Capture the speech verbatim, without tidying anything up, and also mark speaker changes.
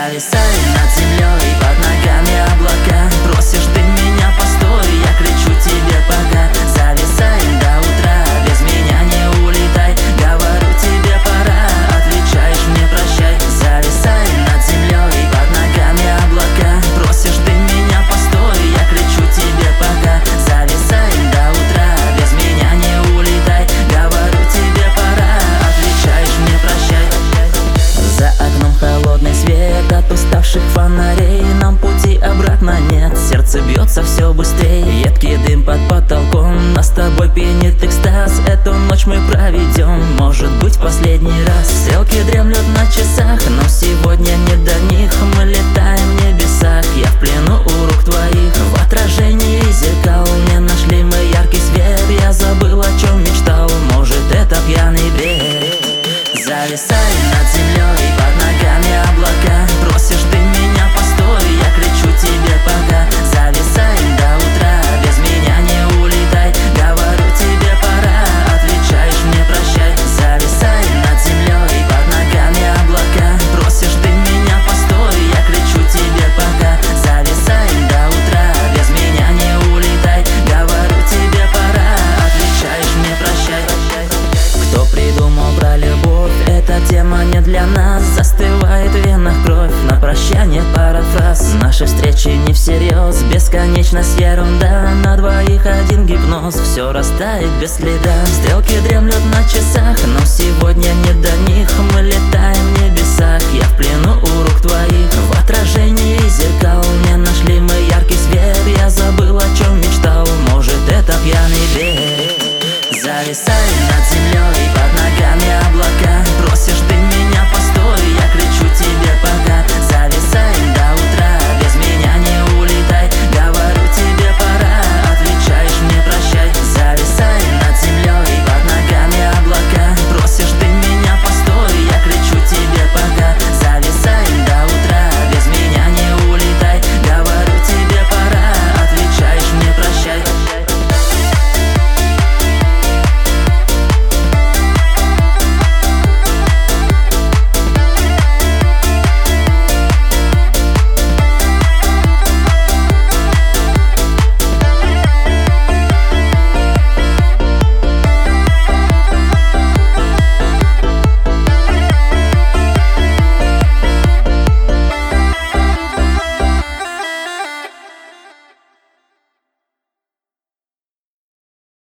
Speaker 1: Зависаю над землей, под ногами облака. Просишь ты меня, постой, я кричу тебе пока. Зависаем до утра, без меня не улетай. Говорю тебе пора, отвечаешь мне прощай. Зависаем над землей, под ногами облака. Просишь ты меня, постой, я кричу тебе пока. Зависаем до утра, без меня не улетай. Говорю тебе пора, отвечаешь мне прощай. За окном холодный свет от уставших фонарей. Нам пути обратно нет, сердце бьется все быстрее. Едкий дым под потолком, нас с тобой пьянит экстаз. Эту ночь мы проведем, может быть, последний раз. Стрелки дремлют на часах, но сегодня не до них. Мы летаем в небесах, я в плену у рук твоих. В отражении зеркал не нашли мы яркий свет. Я забыл, о чем мечтал, может, это пьяный бред. Зависаю над землей, под ногами облака. Просишь ты меня, постой, я кричу тебе пока. Зависаем до утра, без меня не улетай. Говорю тебе пора, отвечаешь мне прощай. Зависаем над землей, под ногами облака. Просишь ты меня, постой, я кричу тебе пока. Зависаем до утра, без меня не улетай. Говорю тебе пора, отвечаешь мне прощай. Кто придумал про любовь, эта тема не для нас. Застывает в венах кровь, на прощание пара фраз. Наши встречи не всерьез, бесконечность ерунда. На двоих один гипноз, все растает без следа. Стрелки дремлют на часах, но сегодня не до них. Мы летаем в небесах, я в плену у рук твоих. В отражении